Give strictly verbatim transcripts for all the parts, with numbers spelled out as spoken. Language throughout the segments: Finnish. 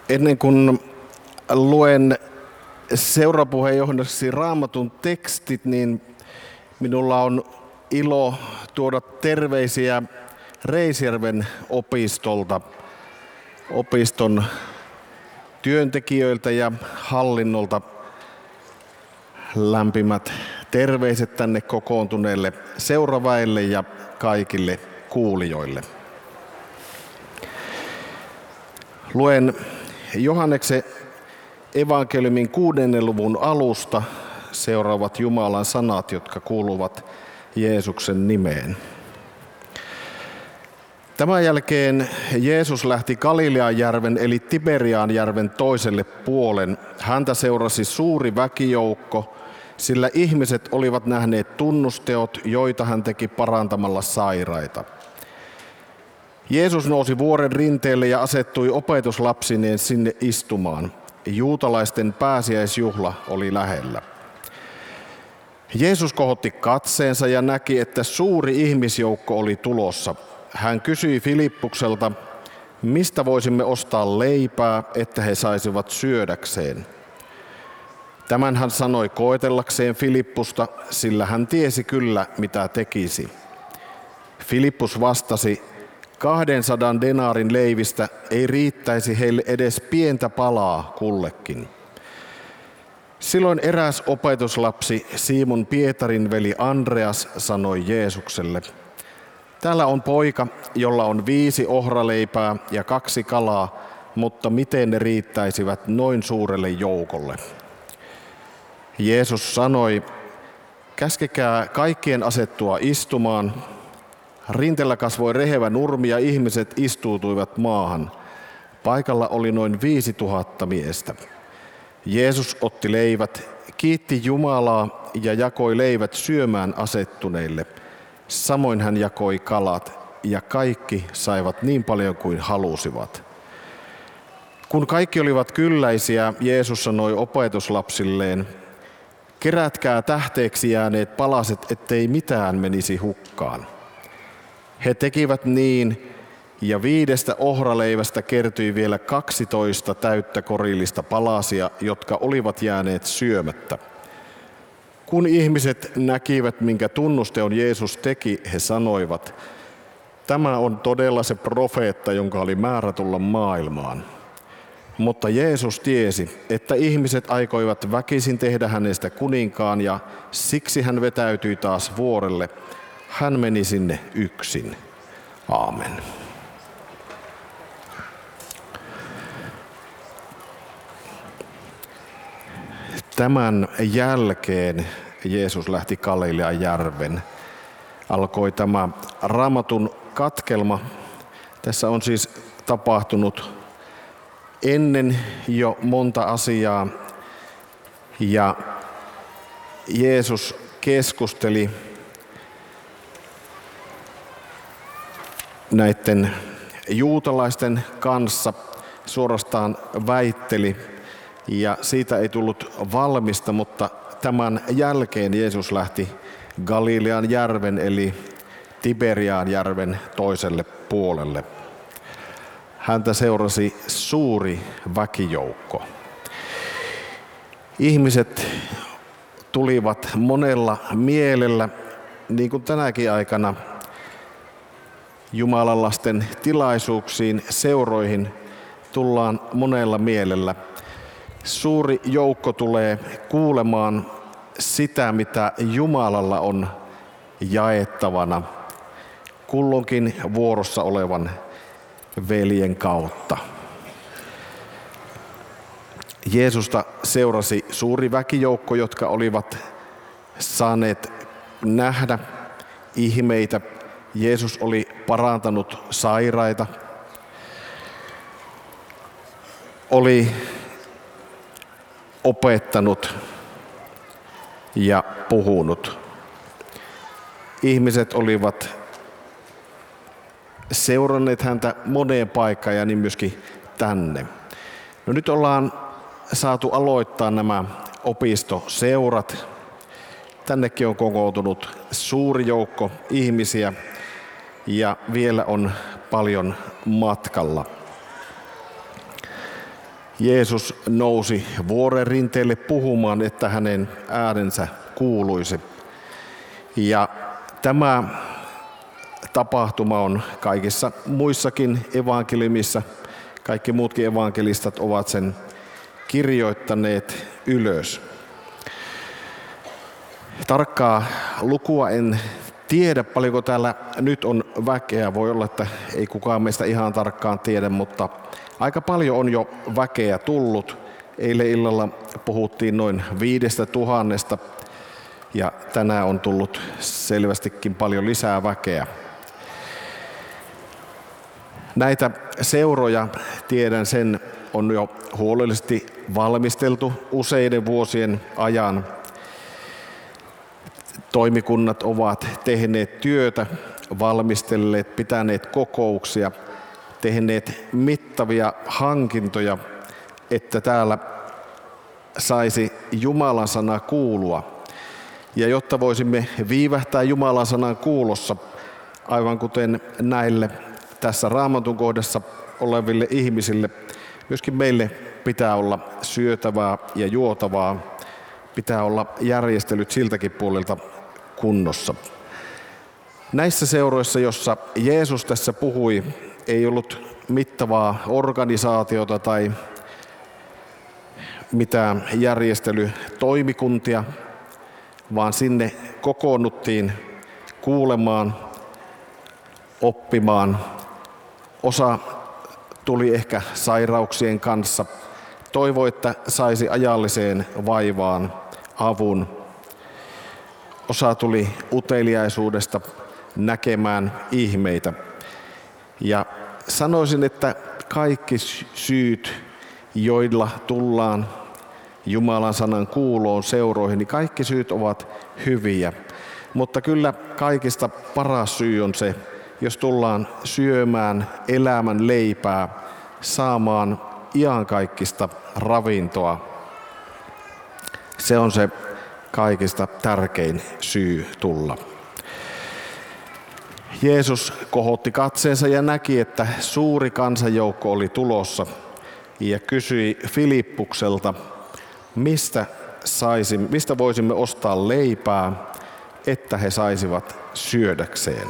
Ennen kuin luen seurapuheenjohdoksi Raamatun tekstit, niin minulla on ilo tuoda terveisiä Reisjärven opistolta, opiston työntekijöiltä ja hallinnolta. Lämpimät terveiset tänne kokoontuneelle seuraväelle ja kaikille kuulijoille. Luen Johanneksen evankeliumin kuudennen luvun alusta seuraavat Jumalan sanat, jotka kuuluvat Jeesuksen nimeen. Tämän jälkeen Jeesus lähti Galileanjärven eli Tiberianjärven toiselle puolen. Häntä seurasi suuri väkijoukko, sillä ihmiset olivat nähneet tunnusteot, joita hän teki parantamalla sairaita. Jeesus nousi vuoren rinteelle ja asettui opetuslapsineen sinne istumaan. Juutalaisten pääsiäisjuhla oli lähellä. Jeesus kohotti katseensa ja näki, että suuri ihmisjoukko oli tulossa. Hän kysyi Filippukselta, mistä voisimme ostaa leipää, että he saisivat syödäkseen. Tämän hän sanoi koetellakseen Filippusta, sillä hän tiesi kyllä, mitä tekisi. Filippus vastasi, kahdensadan denaarin leivistä ei riittäisi heille edes pientä palaa kullekin. Silloin eräs opetuslapsi, Simon Pietarin veli Andreas, sanoi Jeesukselle, täällä on poika, jolla on viisi ohraleipää ja kaksi kalaa, mutta miten ne riittäisivät noin suurelle joukolle? Jeesus sanoi, käskekää kaikkien asettua istumaan. Rinteellä kasvoi rehevä nurmi ja ihmiset istuutuivat maahan. Paikalla oli noin viisi tuhatta miestä. Jeesus otti leivät, kiitti Jumalaa ja jakoi leivät syömään asettuneille. Samoin hän jakoi kalat ja kaikki saivat niin paljon kuin halusivat. Kun kaikki olivat kylläisiä, Jeesus sanoi opetuslapsilleen, kerätkää tähteeksi jääneet palaset, ettei mitään menisi hukkaan. He tekivät niin, ja viidestä ohraleivästä kertyi vielä kaksitoista täyttä korillista palasia, jotka olivat jääneet syömättä. Kun ihmiset näkivät, minkä tunnusteon Jeesus teki, he sanoivat, tämä on todella se profeetta, jonka oli määrä tulla maailmaan. Mutta Jeesus tiesi, että ihmiset aikoivat väkisin tehdä hänestä kuninkaan ja siksi hän vetäytyi taas vuorelle. Hän meni sinne yksin. Aamen. Tämän jälkeen Jeesus lähti Galileanjärven. Alkoi tämä Raamatun katkelma. Tässä on siis tapahtunut ennen jo monta asiaa ja Jeesus keskusteli näiden juutalaisten kanssa, suorastaan väitteli ja siitä ei tullut valmista, mutta tämän jälkeen Jeesus lähti Galileanjärven eli Tiberianjärven toiselle puolelle. Häntä seurasi suuri väkijoukko. Ihmiset tulivat monella mielellä, niin kuin tänäkin aikana Jumalan lasten tilaisuuksiin, seuroihin tullaan monella mielellä. Suuri joukko tulee kuulemaan sitä, mitä Jumalalla on jaettavana kulloinkin vuorossa olevan veljen kautta. Jeesusta seurasi suuri väkijoukko, jotka olivat saaneet nähdä ihmeitä. Jeesus oli parantanut sairaita, oli opettanut ja puhunut. Ihmiset olivat seuranneet häntä moneen paikkaan ja niin myöskin tänne. No nyt ollaan saatu aloittaa nämä opistoseurat. Tännekin on kokoontunut suuri joukko ihmisiä ja vielä on paljon matkalla. Jeesus nousi vuoren rinteelle puhumaan, että hänen äänensä kuuluisi. Ja tämä tapahtuma on kaikissa muissakin evankeliumissa. Kaikki muutkin evankelistat ovat sen kirjoittaneet ylös. Tarkkaa lukua en tiedä, paljonko täällä nyt on väkeä. Voi olla, että ei kukaan meistä ihan tarkkaan tiedä, mutta aika paljon on jo väkeä tullut. Eilen illalla puhuttiin noin viidestä tuhannesta ja tänään on tullut selvästikin paljon lisää väkeä. Näitä seuroja, tiedän sen, on jo huolellisesti valmisteltu useiden vuosien ajan. Toimikunnat ovat tehneet työtä, valmistelleet, pitäneet kokouksia, tehneet mittavia hankintoja, että täällä saisi Jumalan sana kuulua. Ja jotta voisimme viivähtää Jumalan sanan kuulossa, aivan kuten näille tässä Raamatun kohdassa oleville ihmisille, myöskin meille pitää olla syötävää ja juotavaa, pitää olla järjestelyt siltäkin puolelta kunnossa. Näissä seuroissa, jossa Jeesus tässä puhui, ei ollut mittavaa organisaatiota tai mitään järjestelytoimikuntia, vaan sinne kokoonnuttiin kuulemaan, oppimaan. Osa tuli ehkä sairauksien kanssa, toivoi, että saisi ajalliseen vaivaan avun. Osa tuli uteliaisuudesta näkemään ihmeitä. Ja sanoisin, että kaikki syyt, joilla tullaan Jumalan sanan kuuloon seuroihin, niin kaikki syyt ovat hyviä. Mutta kyllä kaikista paras syy on se, jos tullaan syömään elämän leipää, saamaan iankaikkista ravintoa. Se on se kaikista tärkein syy tulla. Jeesus kohotti katseensa ja näki, että suuri kansanjoukko oli tulossa ja kysyi Filippukselta, mistä, saisi, mistä voisimme ostaa leipää, että he saisivat syödäkseen.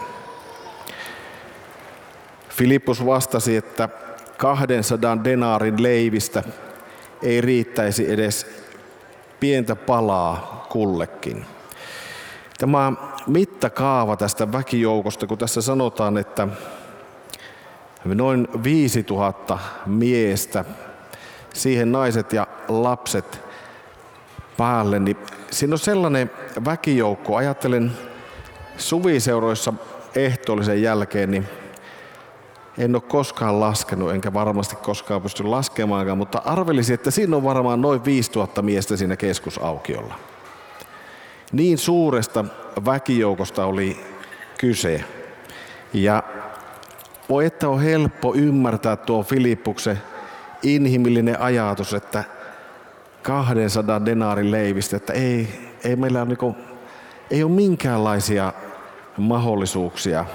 Filippus vastasi, että kahdensadan denaarin leivistä ei riittäisi edes pientä palaa kullekin. Tämä mittakaava tästä väkijoukosta, kun tässä sanotaan, että noin viisituhatta miestä, siihen naiset ja lapset päälle, niin siinä on sellainen väkijoukko. Ajattelen suviseuroissa ehtoollisen jälkeen, niin en ole koskaan laskenut, enkä varmasti koskaan pysty laskemaankaan, mutta arvelisin, että siinä on varmaan noin viisituhatta miestä siinä keskusaukiolla. Niin suuresta väkijoukosta oli kyse. Ja voi että on helppo ymmärtää tuo Filippuksen inhimillinen ajatus, että kahdensadan denaarin leivistä, että ei, ei meillä ole, niin ei ole minkäänlaisia mahdollisuuksia.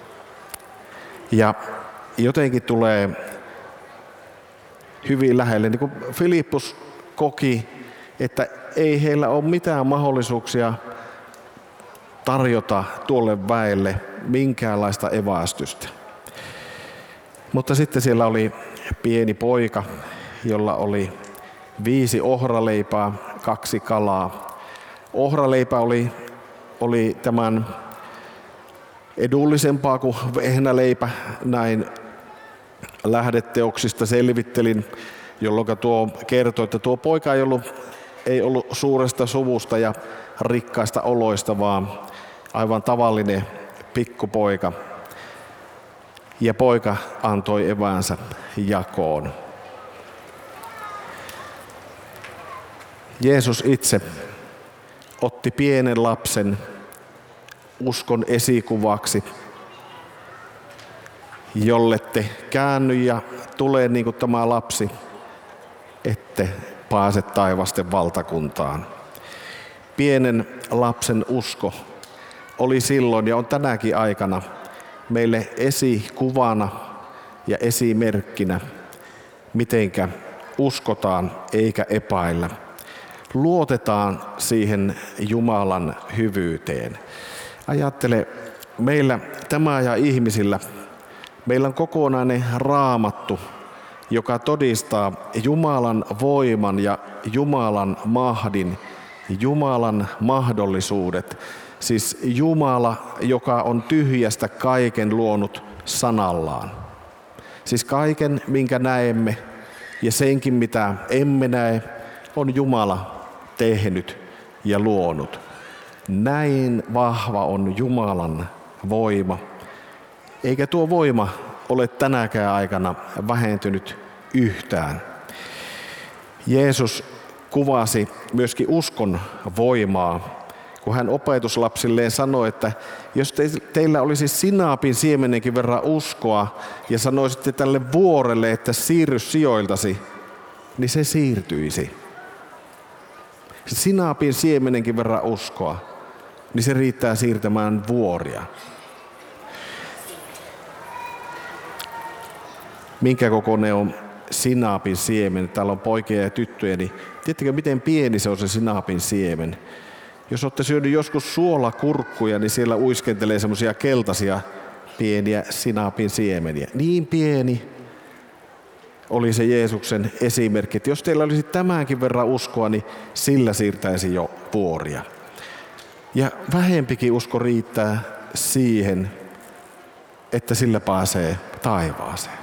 Ja jotenkin tulee hyvin lähelle. Niin kuin Filippus koki, että ei heillä ole mitään mahdollisuuksia tarjota tuolle väelle minkäänlaista evästystä. Mutta sitten siellä oli pieni poika, jolla oli viisi ohraleipää, kaksi kalaa. Ohraleipä oli, oli tämän edullisempaa kuin vehnäleipä, näin lähdeteoksista selvittelin, jolloin tuo kertoi, että tuo poika ei ollut, ei ollut suuresta suvusta ja rikkaista oloista, vaan aivan tavallinen pikkupoika. Ja poika antoi eväänsä jakoon. Jeesus itse otti pienen lapsen uskon esikuvaksi, jolle te käänny ja tulee niin kuin tämä lapsi, ette pääse taivasten valtakuntaan. Pienen lapsen usko oli silloin ja on tänäkin aikana meille esikuvana ja esimerkkinä, mitenkä uskotaan eikä epäillä. Luotetaan siihen Jumalan hyvyyteen. Ajattele, meillä tämä ja ihmisillä, meillä on kokonainen raamattu, joka todistaa Jumalan voiman ja Jumalan mahdin, Jumalan mahdollisuudet. Siis Jumala, joka on tyhjästä kaiken luonut sanallaan. Siis kaiken, minkä näemme ja senkin, mitä emme näe, on Jumala tehnyt ja luonut. Näin vahva on Jumalan voima. Eikä tuo voima ole tänäkään aikana vähentynyt yhtään. Jeesus kuvasi myöskin uskon voimaa, kun hän opetuslapsilleen sanoi, että jos teillä olisi sinaapin siemenenkin verran uskoa ja sanoisitte tälle vuorelle, että siirry sijoiltasi, niin se siirtyisi. Sinaapin siemenenkin verran uskoa, niin se riittää siirtämään vuoria. Minkä kokoinen on sinaapin siemen? Täällä on poikia ja tyttöjä, niin tiedättekö miten pieni se on se sinaapin siemen? Jos olette syönyt joskus suolakurkkuja, niin siellä uiskentelee semmoisia keltaisia pieniä sinaapin siemeniä. Niin pieni oli se Jeesuksen esimerkki, että jos teillä olisi tämänkin verran uskoa, niin sillä siirtäisi jo vuoria. Ja vähempikin usko riittää siihen, että sillä pääsee taivaaseen.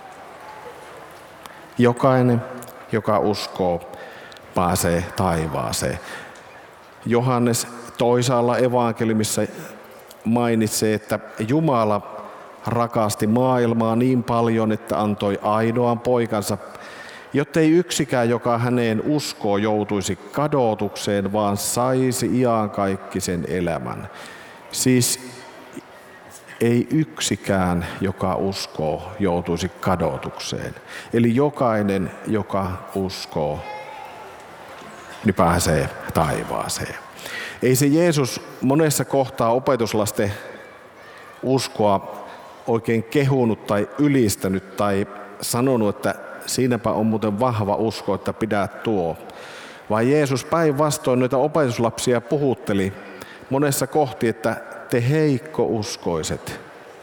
Jokainen, joka uskoo, pääsee taivaaseen. Johannes toisaalla evankeliumissa mainitsee, että Jumala rakasti maailmaa niin paljon, että antoi ainoan poikansa, jottei yksikään, joka häneen uskoo, joutuisi kadotukseen, vaan saisi iankaikkisen elämän. Siis ei yksikään, joka uskoo, joutuisi kadotukseen. Eli jokainen, joka uskoo, niin pääsee taivaaseen. Ei se Jeesus monessa kohtaa opetuslasten uskoa oikein kehunut tai ylistänyt tai sanonut, että siinäpä on muuten vahva usko, että pidä tuo. Vaan Jeesus päinvastoin noita opetuslapsia puhutteli monessa kohti, että te heikkouskoiset.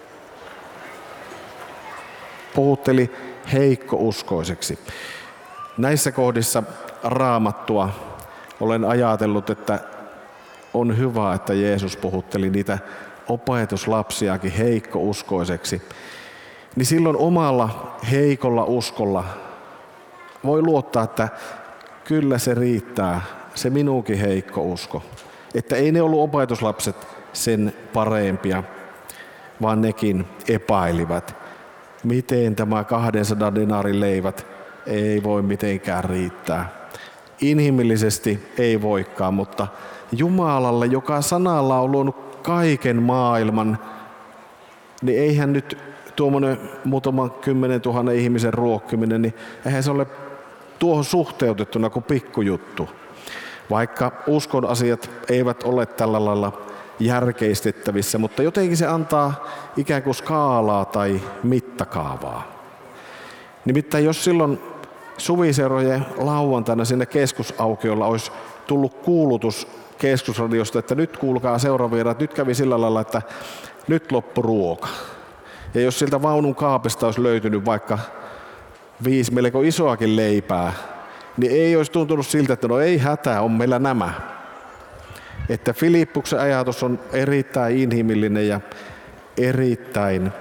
Puhutteli heikkouskoiseksi. Näissä kohdissa Raamattua olen ajatellut, että on hyvä, että Jeesus puhutteli niitä opetuslapsiakin heikkouskoiseksi. Niin silloin omalla heikolla uskolla voi luottaa, että kyllä se riittää, se minunkin heikko usko. Että ei ne ollut opetuslapset sen parempia, vaan nekin epäilivät. Miten tämä kahdensadan dinaarin leivät ei voi mitenkään riittää. Inhimillisesti ei voikaan, mutta Jumalalle, joka sanalla on luonut kaiken maailman, niin eihän nyt tuommoinen muutaman kymmenen tuhannen ihmisen ruokkiminen, niin eihän se ole tuohon suhteutettuna kuin pikkujuttu. Vaikka uskon asiat eivät ole tällä lailla järkeistettävissä, mutta jotenkin se antaa ikään kuin skaalaa tai mittakaavaa. Nimittäin jos silloin suviseurojen lauantaina sinne keskusaukiolla olisi tullut kuulutus keskusradiosta, että nyt kuulkaa seuraavia, nyt kävi sillä lailla, että nyt loppu ruoka. Ja jos siltä vaunun kaapista olisi löytynyt vaikka viisi melko isoakin leipää, niin ei olisi tuntunut siltä, että no ei hätää, on meillä nämä. Että Filippuksen ajatus on erittäin inhimillinen ja erittäin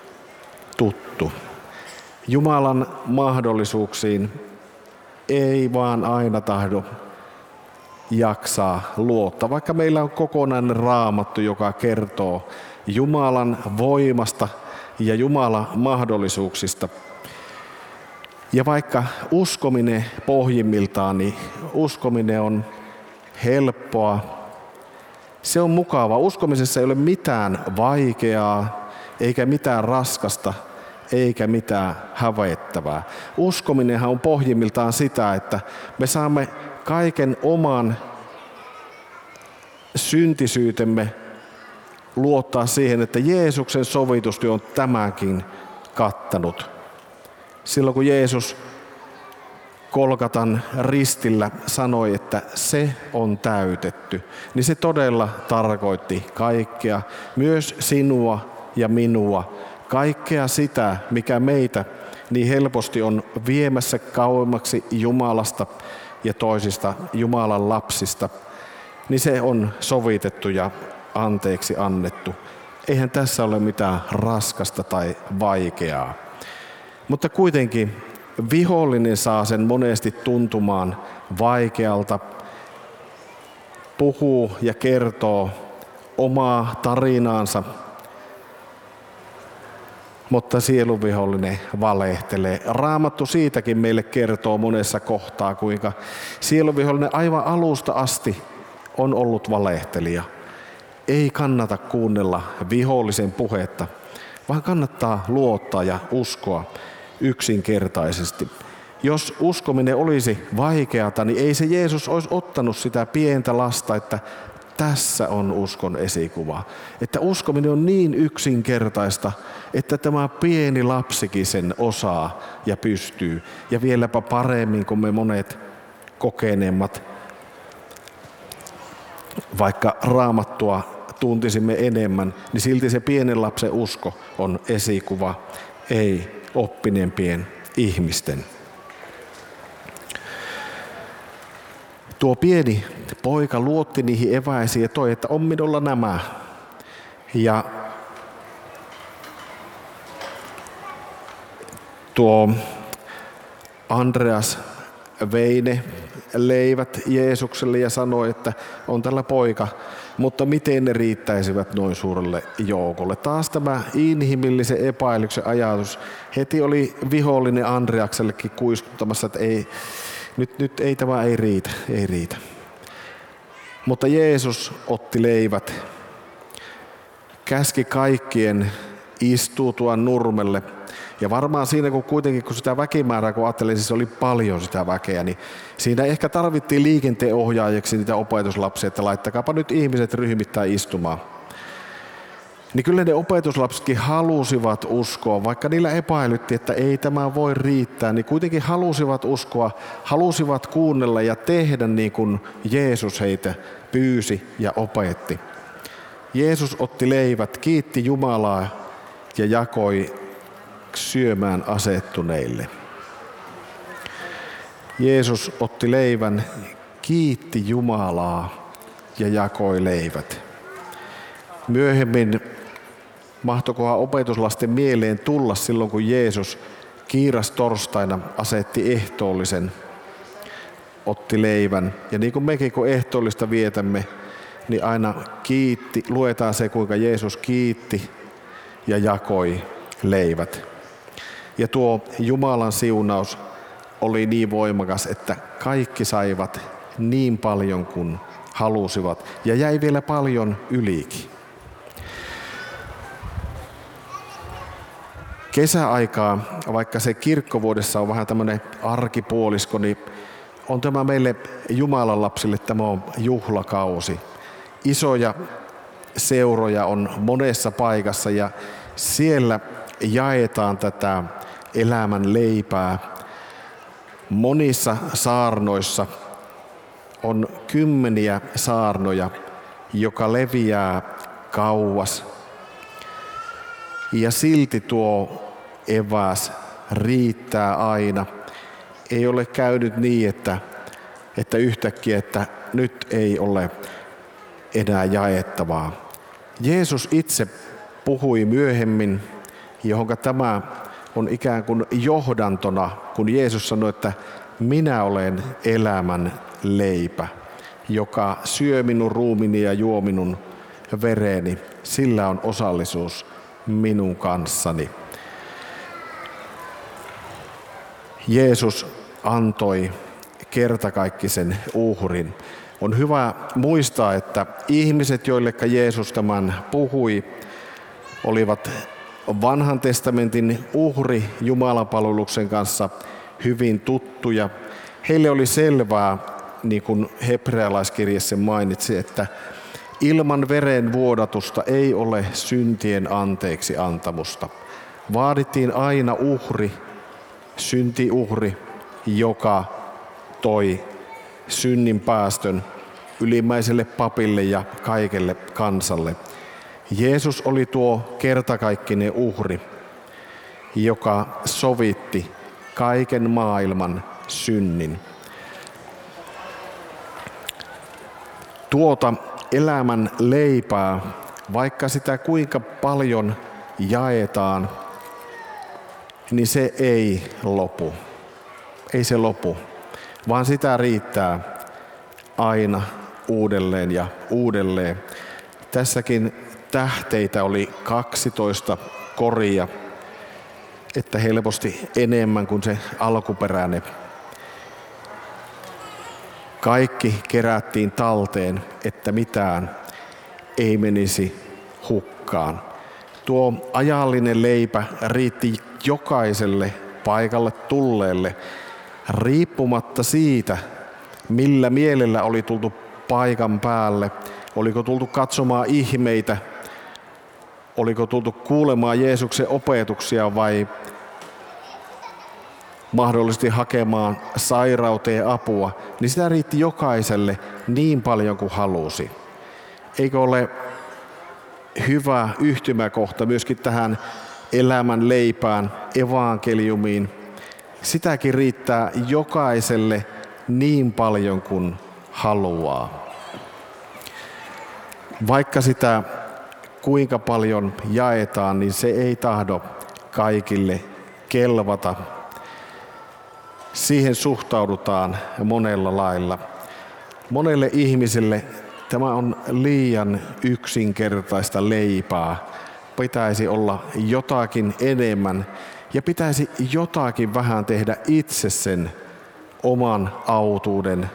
tuttu. Jumalan mahdollisuuksiin ei vaan aina tahdo jaksaa luottaa, vaikka meillä on kokonainen raamattu, joka kertoo Jumalan voimasta ja Jumalan mahdollisuuksista. Ja vaikka uskominen pohjimmiltaan, niin uskominen on helppoa, se on mukavaa. Uskomisessa ei ole mitään vaikeaa, eikä mitään raskasta, eikä mitään hävettävää. Uskominenhan on pohjimmiltaan sitä, että me saamme kaiken oman syntisyytemme luottaa siihen, että Jeesuksen sovitustyö on tämänkin kattanut. Silloin kun Jeesus Golgatan ristillä sanoi, että se on täytetty, niin se todella tarkoitti kaikkea, myös sinua ja minua, kaikkea sitä, mikä meitä niin helposti on viemässä kauemmaksi Jumalasta ja toisista Jumalan lapsista, niin se on sovitettu ja anteeksi annettu. Eihän tässä ole mitään raskasta tai vaikeaa. Mutta kuitenkin vihollinen saa sen monesti tuntumaan vaikealta, puhuu ja kertoo omaa tarinaansa, mutta sieluvihollinen valehtelee. Raamattu siitäkin meille kertoo monessa kohtaa, kuinka sieluvihollinen aivan alusta asti on ollut valehtelija. Ei kannata kuunnella vihollisen puhetta, vaan kannattaa luottaa ja uskoa yksinkertaisesti. Jos uskominen olisi vaikeata, niin ei se Jeesus olisi ottanut sitä pientä lasta, että tässä on uskon esikuva. Että uskominen on niin yksinkertaista, että tämä pieni lapsikin sen osaa ja pystyy. Ja vieläpä paremmin kuin me monet kokeneemmat. Vaikka Raamattua tuntisimme enemmän, niin silti se pienen lapsen usko on esikuva, ei oppineempien ihmisten. Tuo pieni poika luotti niihin eväisiin ja toi, että on minulla nämä. Ja tuo Andreas vei ne leivät Jeesukselle ja sanoi, että on tällä poika, mutta miten ne riittäisivät noin suurelle joukolle. Taas tämä inhimillisen epäilyksen ajatus. Heti oli vihollinen Andreaksellekin kuiskuttamassa, että ei, nyt, nyt ei tämä ei riitä, ei riitä. Mutta Jeesus otti leivät, käski kaikkien istuutua nurmelle. Ja varmaan siinä, kun kuitenkin kun sitä väkimäärää, kun ajattelin, siis oli paljon sitä väkeä, niin siinä ehkä tarvittiin liikenteen ohjaajaksi niitä opetuslapsia, että laittakaapa nyt ihmiset ryhmittäin istumaan. Niin kyllä ne opetuslapsetkin halusivat uskoa, vaikka niillä epäilytti, että ei tämä voi riittää, niin kuitenkin halusivat uskoa, halusivat kuunnella ja tehdä niin kuin Jeesus heitä pyysi ja opetti. Jeesus otti leivät, kiitti Jumalaa ja jakoi syömään asettuneille. Jeesus otti leivän, kiitti Jumalaa ja jakoi leivät. Myöhemmin mahtoikohan opetuslasten mieleen tulla silloin, kun Jeesus kiiras torstaina asetti ehtoollisen, otti leivän. Ja niin kuin mekin kun ehtoollista vietämme, niin aina kiitti, luetaan se kuinka Jeesus kiitti ja jakoi leivät. Ja tuo Jumalan siunaus oli niin voimakas, että kaikki saivat niin paljon kuin halusivat ja jäi vielä paljon ylikin. Kesäaikaa, vaikka se kirkkovuodessa on vähän tämmöinen arkipuolisko, niin on tämä meille Jumalan lapsille tämä on juhlakausi. Isoja seuroja on monessa paikassa ja siellä jaetaan tätä elämän leipää. Monissa saarnoissa on kymmeniä saarnoja, joka leviää kauas. Ja silti tuo eväs riittää aina. Ei ole käynyt niin, että, että yhtäkkiä, että nyt ei ole enää jaettavaa. Jeesus itse puhui myöhemmin, johonka tämä on ikään kuin johdantona, kun Jeesus sanoi, että minä olen elämän leipä, joka syö minun ruumini ja juo minun vereni. Sillä on osallisuus minun kanssani. Jeesus antoi kertakaikkisen uhrin. On hyvä muistaa, että ihmiset, joilleka Jeesus tämän puhui, olivat vanhan testamentin uhri Jumalapalveluksen kanssa hyvin tuttuja. Heille oli selvää, niin kuin hebrealaiskirjassa mainitsi, että ilman veren vuodatusta ei ole syntien anteeksi antamusta. Vaadittiin aina uhri, syntiuhri, joka toi synnin päästön ylimmäiselle papille ja kaikelle kansalle. Jeesus oli tuo kertakaikkinen uhri, joka sovitti kaiken maailman synnin. Tuota elämän leipää, vaikka sitä kuinka paljon jaetaan, niin se ei lopu. Ei se lopu, vaan sitä riittää aina uudelleen ja uudelleen. Tässäkin tähteitä oli kaksitoista koria, että helposti enemmän kuin se alkuperäinen. Kaikki kerättiin talteen, että mitään ei menisi hukkaan. Tuo ajallinen leipä riitti jokaiselle paikalle tulleelle, riippumatta siitä, millä mielellä oli tultu paikan päälle. Oliko tultu katsomaan ihmeitä, oliko tultu kuulemaan Jeesuksen opetuksia vai mahdollisesti hakemaan sairauteen apua, niin sitä riitti jokaiselle niin paljon kuin halusi. Eikö ole hyvä yhtymäkohta myöskin tähän elämän leipään, evankeliumiin? Sitäkin riittää jokaiselle niin paljon kuin haluaa. Vaikka sitä kuinka paljon jaetaan, niin se ei tahdo kaikille kelvata. Siihen suhtaudutaan monella lailla. Monelle ihmiselle tämä on liian yksinkertaista leipää. Pitäisi olla jotakin enemmän ja pitäisi jotakin vähän tehdä itse sen oman autuuden,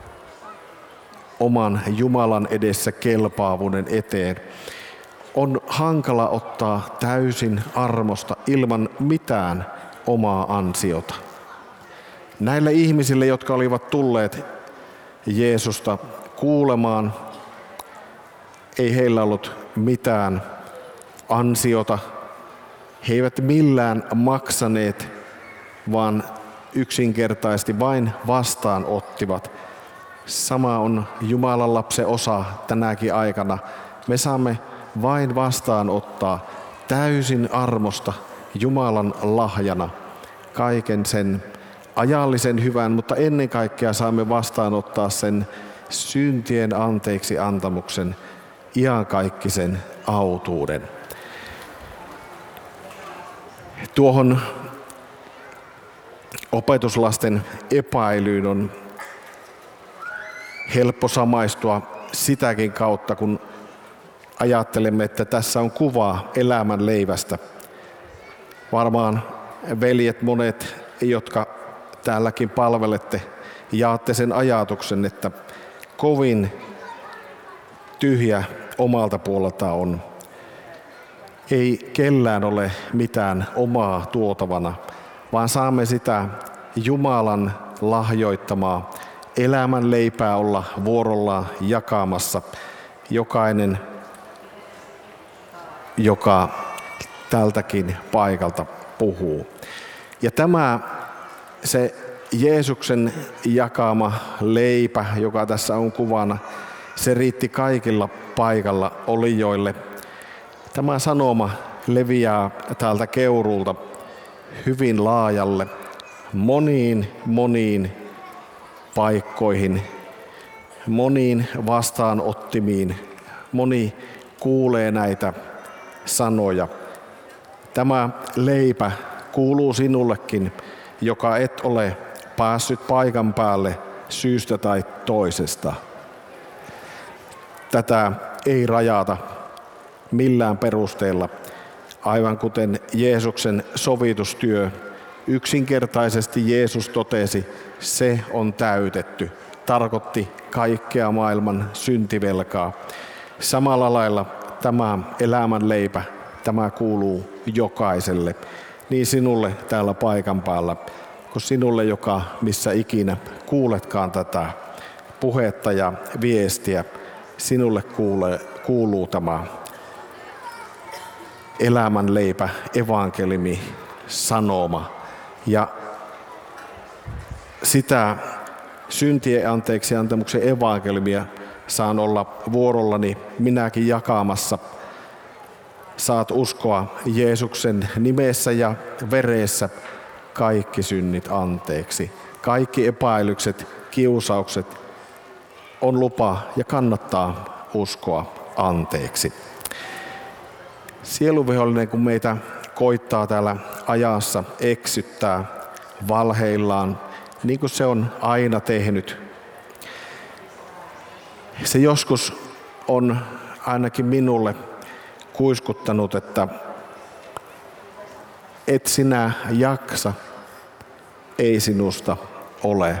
oman Jumalan edessä kelpaavuuden eteen. On hankala ottaa täysin armosta ilman mitään omaa ansiota. Näille ihmisille, jotka olivat tulleet Jeesusta kuulemaan, ei heillä ollut mitään ansiota. He eivät millään maksaneet, vaan yksinkertaisesti vain vastaanottivat. Sama on Jumalan lapsen osa tänäkin aikana. Me saamme vain vastaanottaa täysin armosta Jumalan lahjana kaiken sen ajallisen hyvän, mutta ennen kaikkea saamme vastaanottaa sen syntien anteeksi antamuksen, iankaikkisen autuuden. Tuohon opetuslasten epäilyyn on helppo samaistua sitäkin kautta, kun ajattelemme, että tässä on kuva elämän leivästä. Varmaan veljet monet, jotka täälläkin palvelette, jaatte sen ajatuksen, että kovin tyhjä omalta puolelta on. Ei kellään ole mitään omaa tuotavana, vaan saamme sitä Jumalan lahjoittamaa elämän leipää olla vuorollaan jakamassa. Jokainen, joka tältäkin paikalta puhuu. Ja tämä se Jeesuksen jakama leipä, joka tässä on kuvana, se riitti kaikilla paikalla olijoille. Tämä sanoma leviää täältä Keuruulta hyvin laajalle, moniin, moniin paikkoihin, moniin vastaanottimiin. Moni kuulee näitä sanoja. Tämä leipä kuuluu sinullekin, joka et ole päässyt paikan päälle syystä tai toisesta. Tätä ei rajata millään perusteella, aivan kuten Jeesuksen sovitustyö. Yksinkertaisesti Jeesus totesi, se on täytetty. Tarkoitti kaikkea maailman syntivelkaa. Samalla lailla tämä elämän leipä, tämä kuuluu jokaiselle. Niin sinulle täällä paikan päällä, kuin sinulle, joka missä ikinä kuuletkaan tätä puhetta ja viestiä, sinulle kuulee, kuuluu tämä elämän leipä, evankeliumi, sanoma. Ja sitä syntien anteeksi antamuksen evankeliumia saan olla vuorollani minäkin jakamassa. Saat uskoa Jeesuksen nimessä ja veressä kaikki synnit anteeksi. Kaikki epäilykset, kiusaukset on lupa ja kannattaa uskoa anteeksi. Sieluvihollinen, kun meitä koittaa täällä ajassa eksyttää valheillaan, niin kuin se on aina tehnyt. Se joskus on ainakin minulle kuiskuttanut, että et sinä jaksa, ei sinusta ole.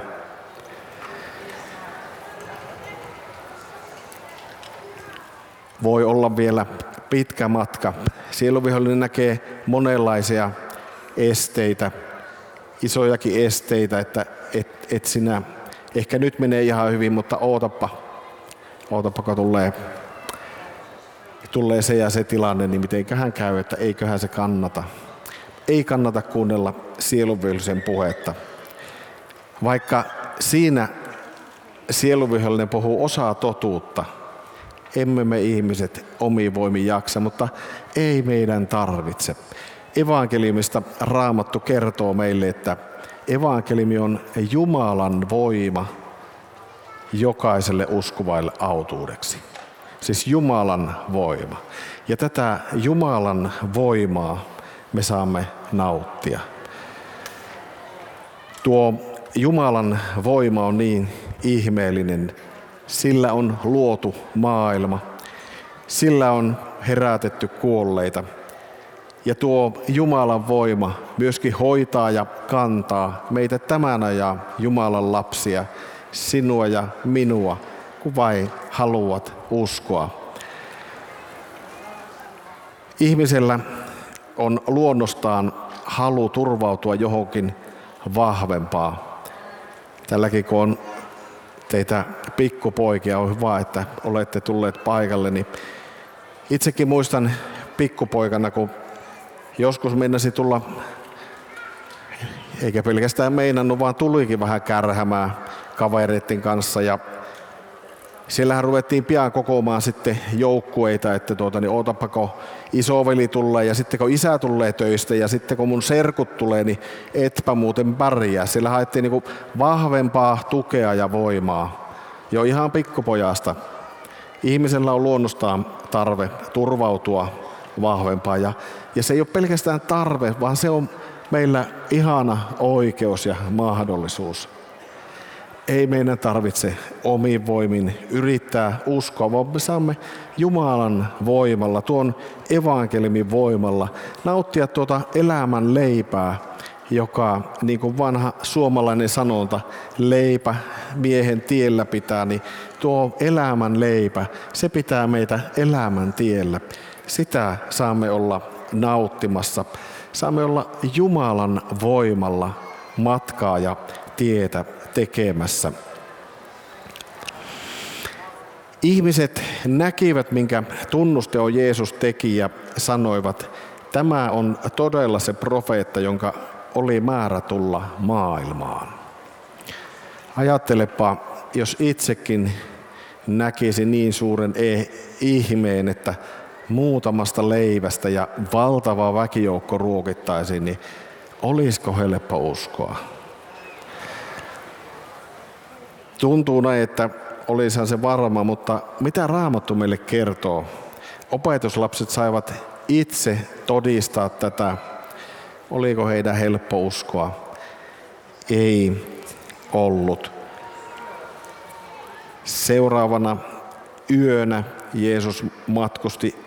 Voi olla vielä pitkä matka. Sieluvihollinen näkee monenlaisia esteitä, isojakin esteitä, että et, et sinä, ehkä nyt menee ihan hyvin, mutta ootappa, ootappa kun tulee, tulee se ja se tilanne, niin mitenköhän käy, että eiköhän se kannata. Ei kannata kuunnella sieluvihollisen puhetta. Vaikka siinä sieluvihollinen puhuu osaa totuutta, emme me ihmiset omiin voimin jaksa, mutta ei meidän tarvitse. Evankeliumista Raamattu kertoo meille, että evankeliumi on Jumalan voima jokaiselle uskovaille autuudeksi. Siis Jumalan voima. Ja tätä Jumalan voimaa me saamme nauttia. Tuo Jumalan voima on niin ihmeellinen. Sillä on luotu maailma. Sillä on herätetty kuolleita. Ja tuo Jumalan voima myöskin hoitaa ja kantaa meitä tämän ajan Jumalan lapsia, sinua ja minua, kun vain haluat uskoa. Ihmisellä on luonnostaan halu turvautua johonkin vahvempaa. Tälläkin kun on teitä pikkupoikia, on hyvä, että olette tulleet paikalle. Niin itsekin muistan pikkupoikana, kun joskus mennäsi tulla, eikä pelkästään meinannut, vaan tulikin vähän kärhämää kavereiden kanssa. Ja siellähän ruvettiin pian kokoamaan sitten joukkueita, että tuota, niin ootapako isoveli tulee ja sitten kun isä tulee töistä ja sitten kun mun serkut tulee, niin etpä muuten pärjää. Siellä haettiin niin kuin vahvempaa tukea ja voimaa jo ihan pikkupojasta. Ihmisellä on luonnostaan tarve turvautua vahvempaan ja, ja se ei ole pelkästään tarve, vaan se on meillä ihana oikeus ja mahdollisuus. Ei meidän tarvitse omin voimin yrittää uskoa, vaan me saamme Jumalan voimalla, tuon evankeliumin voimalla nauttia tuota elämän leipää, joka niin kuin vanha suomalainen sanonta, leipä miehen tiellä pitää, niin tuo elämän leipä, se pitää meitä elämän tiellä. Sitä saamme olla nauttimassa. Saamme olla Jumalan voimalla matkaa ja tietä tekemässä. Ihmiset näkivät, minkä tunnusteon Jeesus teki ja sanoivat, tämä on todella se profeetta, jonka oli määrä tulla maailmaan. Ajattelepa, jos itsekin näkisi niin suuren e- ihmeen, että muutamasta leivästä ja valtava väkijoukko ruokittaisiin, niin olisiko helppo uskoa? Tuntuu näin, että olisihan se varma, mutta mitä Raamattu meille kertoo? Opetuslapset saivat itse todistaa tätä. Oliko heidän helppo uskoa? Ei ollut. Seuraavana yönä Jeesus matkusti,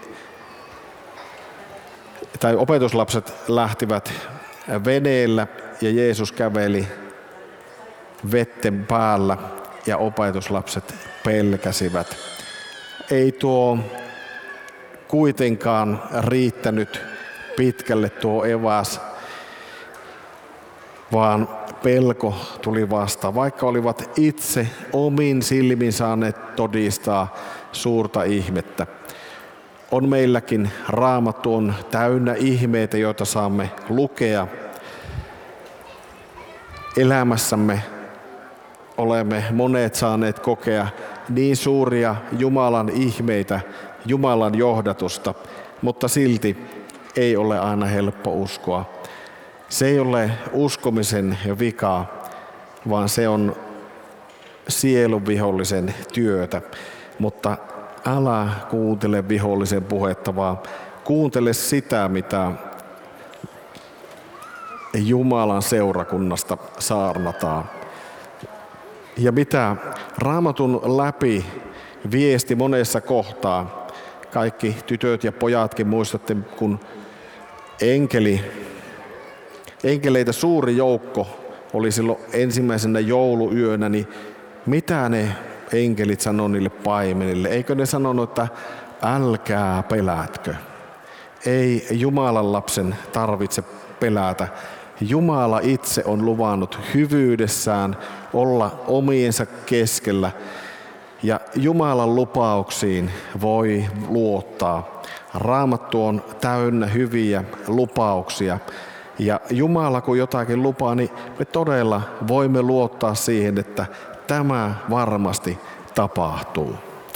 tai opetuslapset lähtivät veneellä ja Jeesus käveli vetten päällä ja opetuslapset pelkäsivät. Ei tuo kuitenkaan riittänyt pitkälle tuo eväs, vaan pelko tuli vastaan, vaikka olivat itse omin silmin saaneet todistaa suurta ihmettä. On meilläkin Raamattu on täynnä ihmeitä, joita saamme lukea. Elämässämme olemme monet saaneet kokea niin suuria Jumalan ihmeitä, Jumalan johdatusta, mutta silti ei ole aina helppo uskoa. Se ei ole uskomisen vika, vaan se on sielun vihollisen työtä. Mutta älä kuuntele vihollisen puhetta, vaan kuuntele sitä, mitä Jumalan seurakunnasta saarnataan. Ja mitä Raamatun läpi viesti monessa kohtaa. Kaikki tytöt ja pojatkin muistatte, kun enkeli, enkeleitä suuri joukko oli silloin ensimmäisenä jouluyönä, niin mitä ne enkelit sanoi niille paimenille? Eikö ne sanonut, että älkää pelätkö? Ei Jumalan lapsen tarvitse pelätä. Jumala itse on luvannut hyvyydessään olla omiensa keskellä. Ja Jumalan lupauksiin voi luottaa. Raamattu on täynnä hyviä lupauksia. Ja Jumala kun jotakin lupaa, niin me todella voimme luottaa siihen, että tämä varmasti tapahtuu.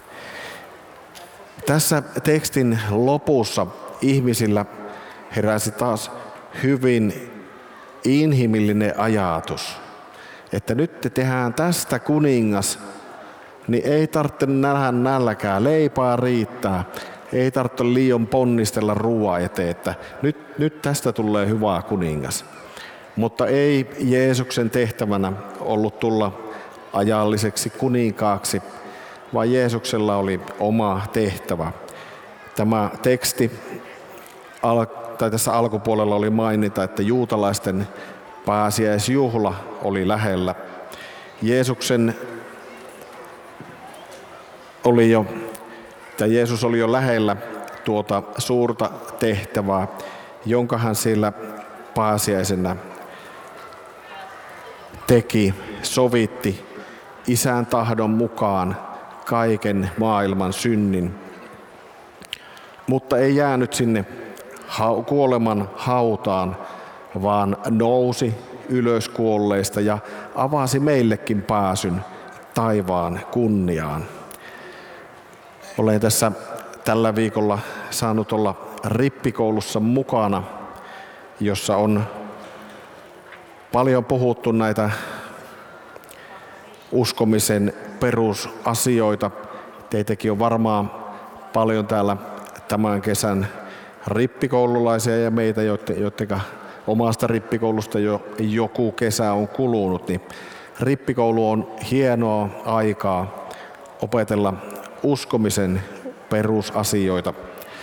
Tässä tekstin lopussa ihmisillä heräsi taas hyvin inhimillinen ajatus, että nyt te tehdään tästä kuningas, niin ei tarvitse nähdä nälkää, leipää riittää, ei tarvitse liian ponnistella ruoan eteen, että nyt, nyt tästä tulee hyvä kuningas. Mutta ei Jeesuksen tehtävänä ollut tulla ajalliseksi kuninkaaksi, vaan Jeesuksella oli oma tehtävä. Tämä teksti, tai tässä alkupuolella oli mainita, että juutalaisten pääsiäisjuhla oli lähellä. Jeesuksen oli jo, tai Jeesus oli jo lähellä tuota suurta tehtävää, jonka hän siellä pääsiäisenä teki, sovitti Isän tahdon mukaan kaiken maailman synnin. Mutta ei jäänyt sinne kuoleman hautaan, vaan nousi ylös kuolleista ja avasi meillekin pääsyn taivaan kunniaan. Olen tässä tällä viikolla saanut olla rippikoulussa mukana, jossa on paljon puhuttu näitä uskomisen perusasioita. Teitäkin on varmaan paljon täällä tämän kesän rippikoululaisia ja meitä, joiden omasta rippikoulusta jo joku kesä on kulunut. Niin rippikoulu on hienoa aikaa opetella uskomisen perusasioita.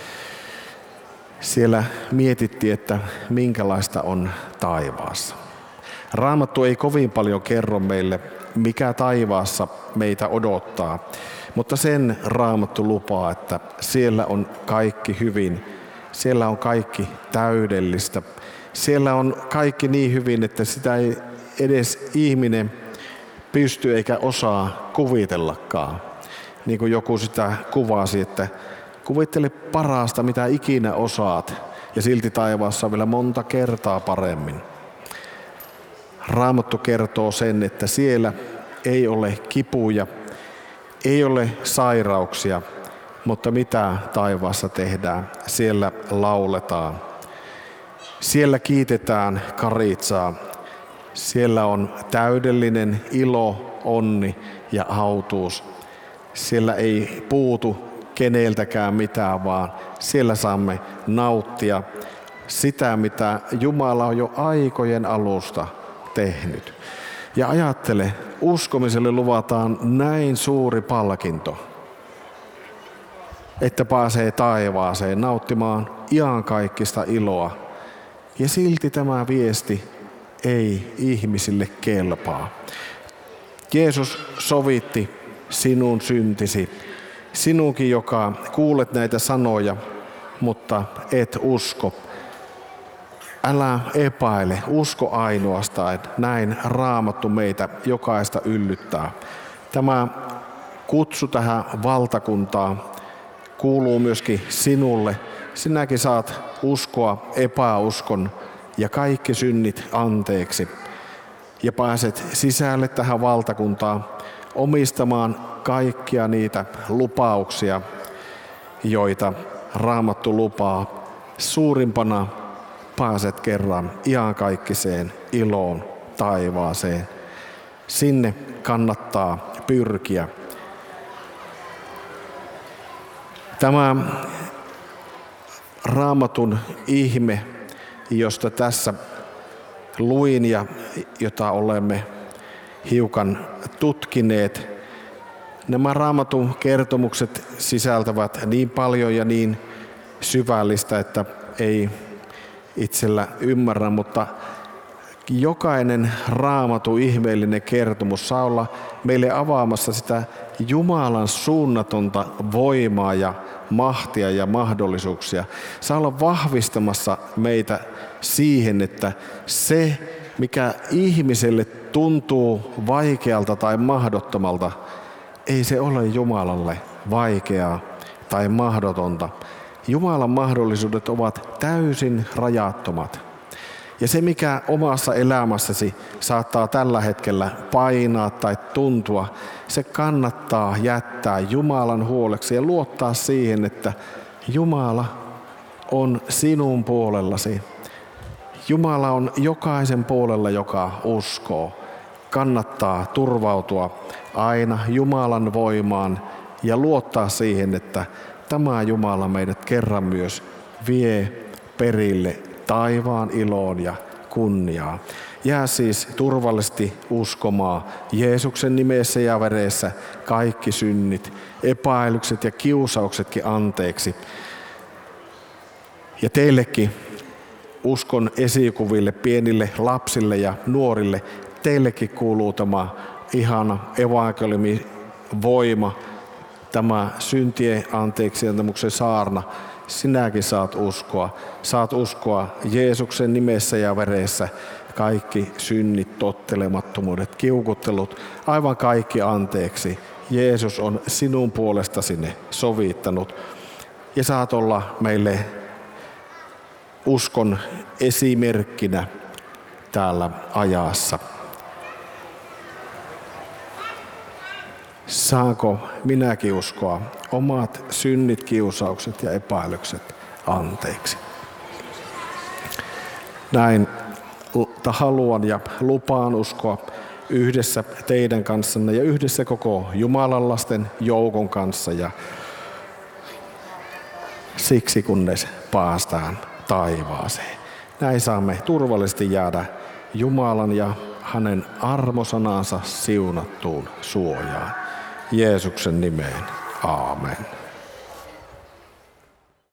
Siellä mietittiin, että minkälaista on taivaassa. Raamattu ei kovin paljon kerro meille, mikä taivaassa meitä odottaa, mutta sen Raamattu lupaa, että siellä on kaikki hyvin, siellä on kaikki täydellistä, siellä on kaikki niin hyvin, että sitä ei edes ihminen pysty eikä osaa kuvitellakaan. Niin kuin joku sitä kuvasi, että kuvittele parasta, mitä ikinä osaat, ja silti taivaassa on vielä monta kertaa paremmin. Raamattu kertoo sen, että siellä ei ole kipuja, ei ole sairauksia, mutta mitä taivaassa tehdään? Siellä lauletaan. Siellä kiitetään Karitsaa. Siellä on täydellinen ilo, onni ja autuus. Siellä ei puutu keneltäkään mitään, vaan siellä saamme nauttia sitä, mitä Jumala on jo aikojen alusta tehnyt. Ja ajattele, uskomiselle luvataan näin suuri palkinto, että pääsee taivaaseen nauttimaan iankaikkista iloa. Ja silti tämä viesti ei ihmisille kelpaa. Jeesus sovitti sinun syntisi, sinunkin, joka kuulet näitä sanoja, mutta et usko. Älä epäile, usko ainoastaan, että näin Raamattu meitä jokaista yllyttää. Tämä kutsu tähän valtakuntaan kuuluu myöskin sinulle. Sinäkin saat uskoa epäuskon ja kaikki synnit anteeksi. ja pääset sisälle tähän valtakuntaan omistamaan kaikkia niitä lupauksia, joita Raamattu lupaa. Suurimpana pääset kerran iankaikkiseen iloon taivaaseen. Sinne kannattaa pyrkiä. Tämä Raamatun ihme, josta tässä luin ja jota olemme hiukan tutkineet. Nämä Raamatun kertomukset sisältävät niin paljon ja niin syvällistä, että ei itsellä ymmärrä, mutta jokainen Raamatun ihmeellinen kertomus saa olla meille avaamassa sitä Jumalan suunnatonta voimaa ja mahtia ja mahdollisuuksia. Saa olla vahvistamassa meitä siihen, että se, mikä ihmiselle tuntuu vaikealta tai mahdottomalta, ei se ole Jumalalle vaikeaa tai mahdotonta. Jumalan mahdollisuudet ovat täysin rajattomat. Ja se, mikä omassa elämässäsi saattaa tällä hetkellä painaa tai tuntua, se kannattaa jättää Jumalan huoleksi ja luottaa siihen, että Jumala on sinun puolellasi. Jumala on jokaisen puolella, joka uskoo. Kannattaa turvautua aina Jumalan voimaan ja luottaa siihen, että tämä Jumala meidät kerran myös vie perille taivaan iloon ja kunniaan. Jää siis turvallisesti uskomaan Jeesuksen nimessä ja veressä kaikki synnit, epäilykset ja kiusauksetkin anteeksi. Ja teillekin uskon esikuville, pienille lapsille ja nuorille, teillekin kuuluu tämä ihana evankeliumin voima, tämä syntien anteeksiantamuksen saarna. Sinäkin saat uskoa. Saat uskoa Jeesuksen nimessä ja veressä kaikki synnit, tottelemattomuudet, kiukuttelut, aivan kaikki anteeksi. Jeesus on sinun puolestasi ne sovittanut. Ja saat olla meille uskon esimerkkinä täällä ajassa. Saanko minäkin uskoa omat synnit, kiusaukset ja epäilykset anteeksi? Näin haluan ja lupaan uskoa yhdessä teidän kanssanne ja yhdessä koko Jumalan lasten joukon kanssa ja siksi kunnes päästään taivaaseen. Näin saamme turvallisesti jäädä Jumalan ja hänen armosanansa siunattuun suojaan. Jeesuksen nimeen. Aamen.